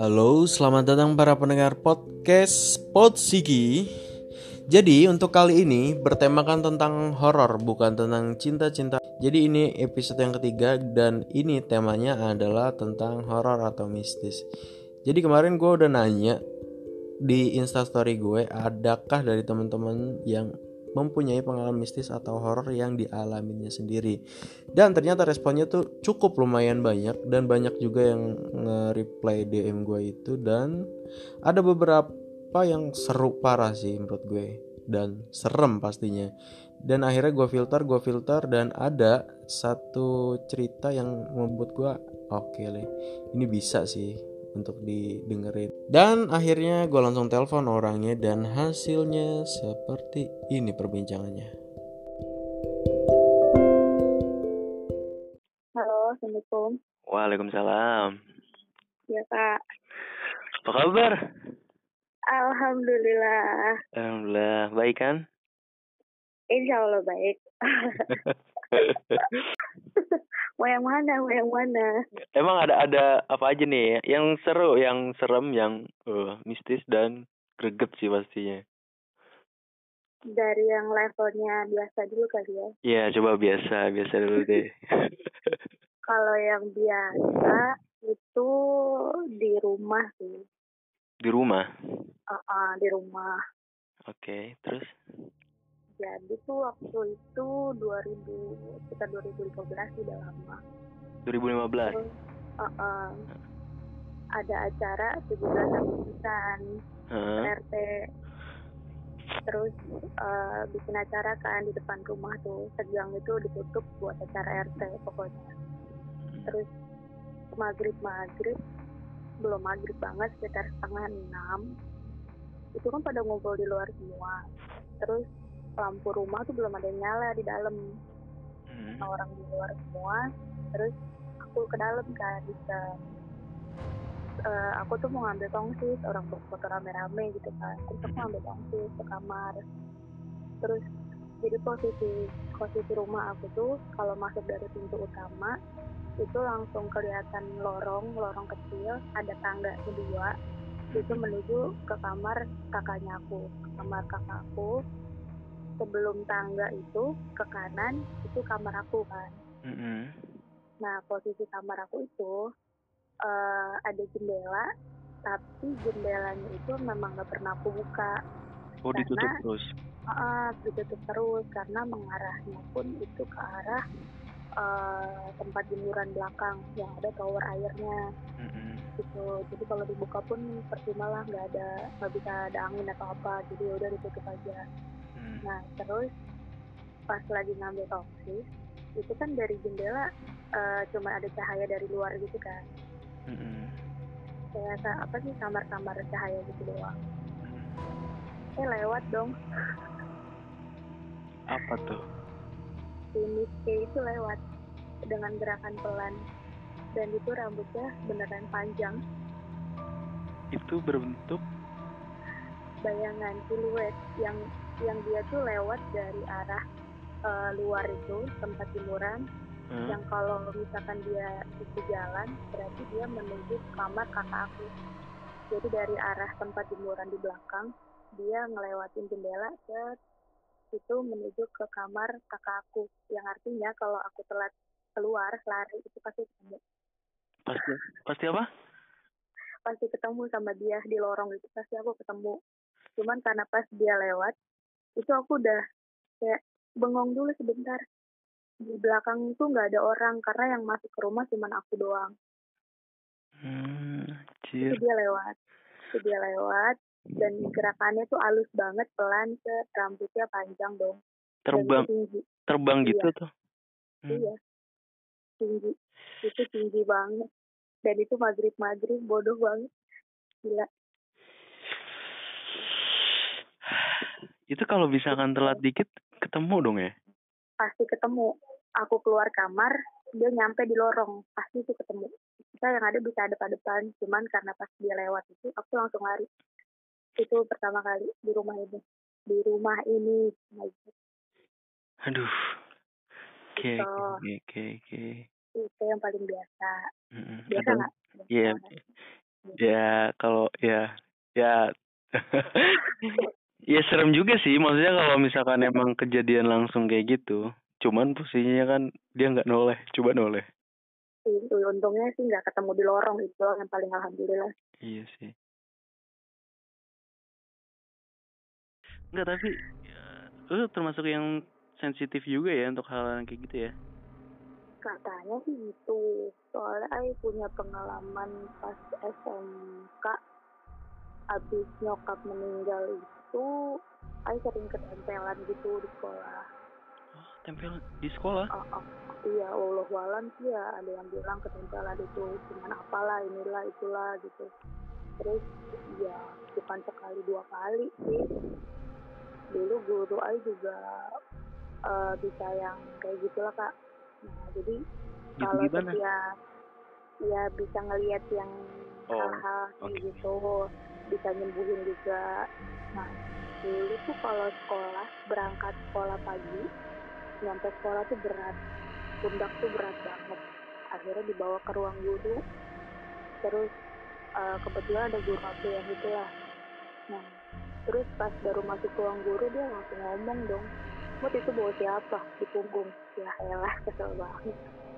Halo, selamat datang para pendengar podcast Podsiki. Jadi untuk kali ini bertemakan tentang horor, bukan tentang cinta-cinta. Jadi ini episode yang ketiga dan ini temanya adalah tentang horor atau mistis. Jadi kemarin gue udah nanya di instastory gue, adakah dari teman-teman yang mempunyai pengalaman mistis atau horor yang dialaminya sendiri. Dan ternyata responnya tuh cukup lumayan banyak, dan banyak juga yang nge-reply DM gue itu, dan ada beberapa yang seru parah sih menurut gue dan serem pastinya. Dan akhirnya gue filter dan ada satu cerita yang membuat gue oke, ini bisa sih untuk didengerin. Dan akhirnya gue langsung telepon orangnya dan hasilnya seperti ini perbincangannya. Halo, Assalamualaikum. Waalaikumsalam. Ya, Kak. Apa kabar? Alhamdulillah. Alhamdulillah, baik kan? Insya Allah baik. Mau yang mana? Emang ada apa aja nih? Yang seru, yang serem, yang mistis dan greget sih pastinya. Dari yang levelnya biasa dulu kali ya. Iya, coba biasa dulu deh. Kalau yang biasa itu di rumah sih. Di rumah? Di rumah. Oke, terus? Jadi tuh waktu itu sekitar 2015 udah lama. 2015? Terus, ada acara 17 Agustusan RT. Terus bikin acara kan di depan rumah tuh, segang itu ditutup buat acara RT pokoknya. Terus maghrib belum maghrib banget, sekitar 5:30 itu kan pada ngumpul di luar semua. Terus lampu rumah tuh belum ada yang nyala di dalam, orang di luar semua. Terus aku ke dalam kan, aku tuh mau ngambil tongsis, orang foto rame-rame gitu kan. Terus aku ngambil tongsis ke kamar. Terus jadi posisi rumah aku tuh kalau masuk dari pintu utama itu langsung kelihatan lorong kecil, ada tangga kedua itu menuju ke kamar kakaknya aku, kamar kakakku. Sebelum tangga itu ke kanan itu kamar aku kan. Nah, posisi kamar aku itu ada jendela, tapi jendelanya itu memang gak pernah aku buka. Ditutup terus? Ditutup terus karena mengarahnya pun itu ke arah tempat jemuran belakang yang ada tower airnya. Gitu. Jadi kalau dibuka pun percuma lah, nggak bisa ada angin atau apa, jadi udah ditutup aja. Nah, terus pas lagi ngambil toksis itu kan dari jendela cuma ada cahaya dari luar gitu kan. Kayak apa sih, samar-samar cahaya gitu doang. Lewat dong. Apa tuh? Ini itu lewat dengan gerakan pelan, dan itu rambutnya beneran panjang. Itu berbentuk bayangan siluet yang dia tuh lewat dari arah luar itu tempat jemuran. Yang kalau misalkan dia itu jalan berarti dia menuju kamar kakak aku. Jadi dari arah tempat jemuran di belakang dia ngelewatin jendela itu menuju ke kamar kakak aku, yang artinya kalau aku telat keluar lari itu pasti ketemu. Pasti apa? Pasti ketemu sama dia di lorong itu, pasti aku ketemu. Cuman karena pas dia lewat itu aku udah kayak bengong dulu sebentar. Di belakang itu nggak ada orang karena yang masuk ke rumah cuma aku doang. Itu dia lewat dan gerakannya tuh halus banget, pelan, rambutnya panjang dong. Terbang gitu tuh. Iya, tinggi. Itu tinggi banget. Dan itu maghrib bodoh banget, gila. Itu kalau misalkan telat dikit ketemu dong ya? Pasti ketemu. Aku keluar kamar, dia nyampe di lorong, pasti itu ketemu. Kita yang ada bisa depan, cuman karena pas dia lewat itu aku langsung lari. Itu pertama kali di rumah ini. Aduh. Oke. Itu yang paling biasa. Biasa nggak? Iya. Ya kalau ya ya serem juga sih, maksudnya kalau misalkan emang kejadian langsung kayak gitu. Cuman posisinya kan dia nggak noleh, coba noleh. Itu untungnya sih nggak ketemu di lorong, itu yang paling alhamdulillah. Iya sih. Enggak, tapi lu termasuk yang sensitif juga ya untuk hal-hal kayak gitu ya. Katanya sih gitu, soalnya Ai punya pengalaman pas SMK abis nyokap meninggal itu, Ai sering ketempelan gitu di sekolah. Oh, tempel di sekolah? Iya, wallahualam sih ya, ada yang bilang ketempelan itu cuman apalah inilah itulah gitu. Terus ya bukan sekali dua kali sih, dulu guru Ai juga bisa yang kayak gitulah Kak. Nah jadi Gitu kalau gimana? setiap ya bisa ngelihat yang hal-hal kayak oke. gitu, bisa nyembuhin juga. Nah dulu tuh kalau sekolah, berangkat sekolah pagi, nyampe sekolah tuh berat, pundak tuh berat banget. Akhirnya dibawa ke ruang guru, terus kebetulan ada guru aku yang itulah. Nah terus pas baru masuk ruang guru dia langsung ngomong dong, "Mut itu bawa siapa di punggung?" Ya elah, kesel banget.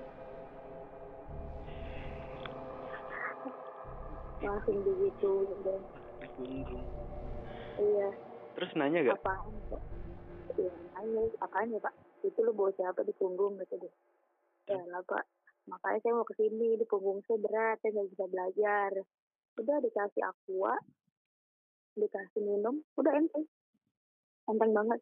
Langsung begitu deh. Di punggung. Iya. Terus nanya gak? Apaan kok? Ya nanya, apaan ya Pak? Itu lu bawa siapa di punggung gitu deh. Ya lah Pak, makanya saya mau kesini, di punggung saya berat, saya nggak bisa belajar. Udah dikasih aqua, dikasih minum, udah enteng. Enteng banget.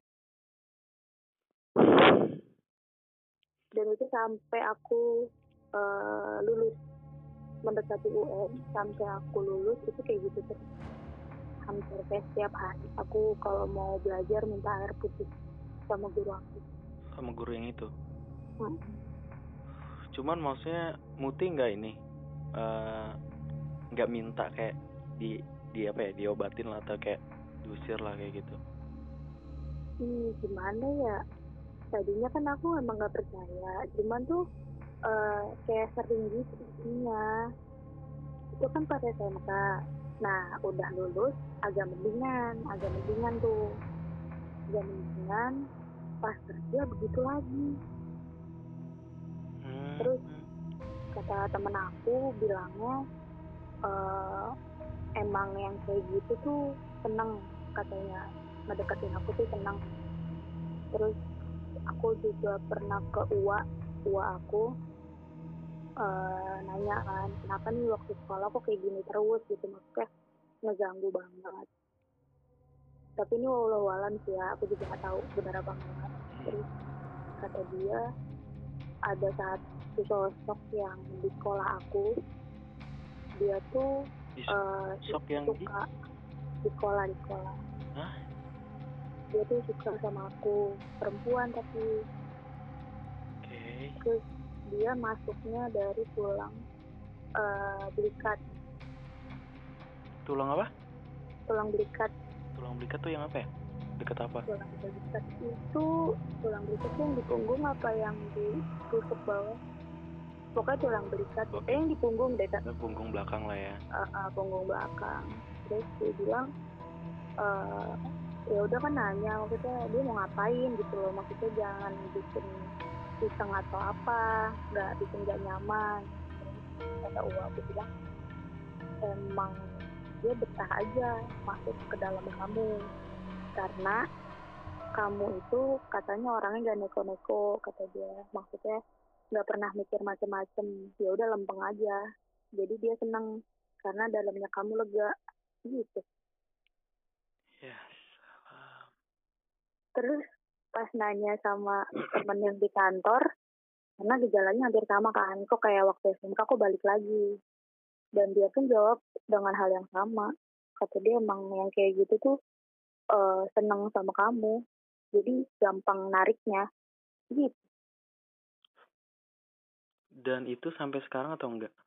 Dan itu sampai aku lulus, mendekati UN, sampai aku lulus itu kayak gitu terus. Hampir kayak setiap hari aku kalau mau belajar minta air putih sama guru aku. Sama guru yang itu. Hmm. Cuman maksudnya Muti nggak ini, nggak minta kayak di apa ya, diobatin lah atau kayak diusir lah kayak gitu. Gimana ya? Tadinya kan aku emang nggak percaya, cuman tuh kayak sering gitu isinya. Itu kan pas SMK. Nah, udah lulus agak mendingan tuh. Agak mendingan, pas kerja begitu lagi. Terus kata temen aku bilangnya emang yang kayak gitu tuh seneng, katanya ngedeketin aku tuh seneng. Terus aku juga pernah ke uwa aku nanya kan, kenapa nih waktu sekolah kok kayak gini terus gitu, maksudnya ngeganggu banget. Tapi ini walau-walam sih ya, aku juga nggak tahu benar apa enggak. Terus kata dia ada satu sosok yang di sekolah aku, dia tuh Sok yang suka di sekolah. Hah? Dia tuh suka sama aku, perempuan tapi. Oke. Terus dia masuknya dari tulang belikat. Tulang apa? Tulang belikat. Tulang belikat tuh yang apa ya? Deket apa? Tulang belikat itu, tulang belikat yang di punggung apa yang di tusuk bawah? Pokoknya tulang belikat. Yang di punggung deh Kak. Punggung belakang lah ya. Punggung belakang. Terus dia bilang ya udah kan nanya, maksudnya dia mau ngapain gitu loh, maksudnya jangan bikin iseng atau apa, nggak bikin gak nyaman. Kata uwa aku bilang emang dia betah aja masuk ke dalam kamu karena kamu itu katanya orangnya gak neko-neko, kata dia, maksudnya nggak pernah mikir macem-macem, ya udah lempeng aja, jadi dia seneng karena dalamnya kamu lega gitu. Yes. Terus pas nanya sama temen yang di kantor, karena gejalanya hampir sama kan, kok kayak waktu SMK kok balik lagi, dan dia pun jawab dengan hal yang sama, kata dia emang yang kayak gitu tuh seneng sama kamu, jadi gampang nariknya gitu. Dan itu sampai sekarang atau enggak?